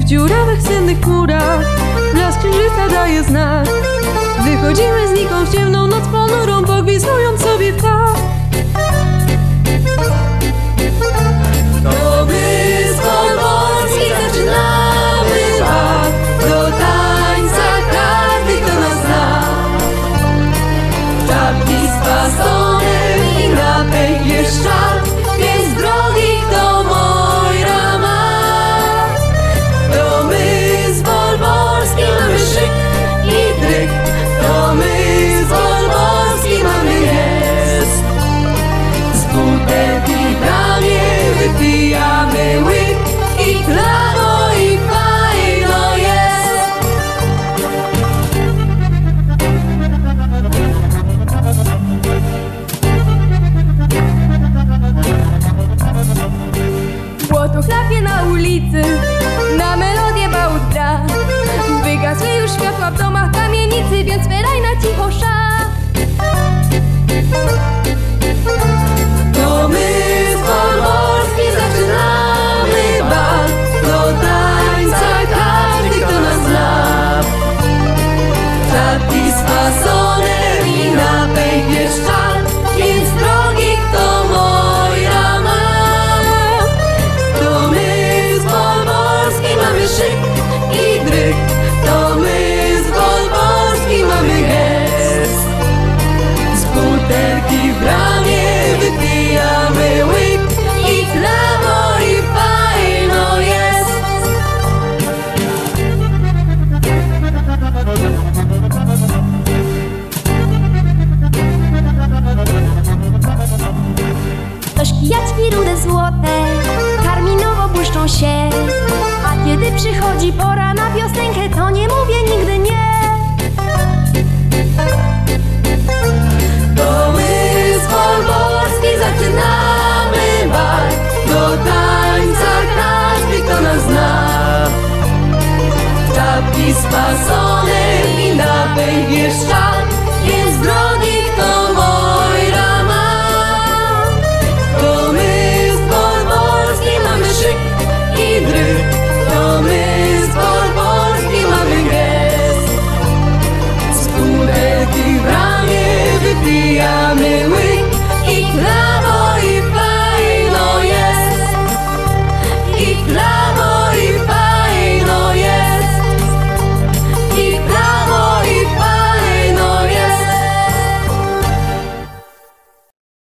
dziurawych, sennych chmurach blask księżyca daje znak. Wychodzimy znikąd w ciemną noc ponurą, pogwizdując sobie w tak. To my z Polski zaczynamy bal. Do tańca każdy, kto nas zna. Czapki z fasonem i na pęknie szal, więc drogi kto Mojra ma. To my z Polski mamy szyk i dryk. To my z Polski mamy jest. Z butelki w ramię wypijamy łyk i klawo i fajno jest. Błoto chlapie na ulicy, na melodię bałut gra. Wygasły już światła w domach kamienicy, więc spieraj na cicho sza. To my z Polski zaczynamy bal. Do tańca każdy, kto nas zna. Czapki z fasonem i na pęknie szal, więc drogi kto Mojra ma. To my z Polski mamy szyk i dryk. To my z Polski mamy gest. Z butelki w ramię wypijamy łyk i klawo i fajno jest. To szkijaczki rude złote karminowo błyszczą się, a kiedy przychodzi pora na piosenkę, to nie mówię nigdy nie. To my z Polski zaczynamy bal. Do tańca każdy, kto nas zna. Czapki z fasonem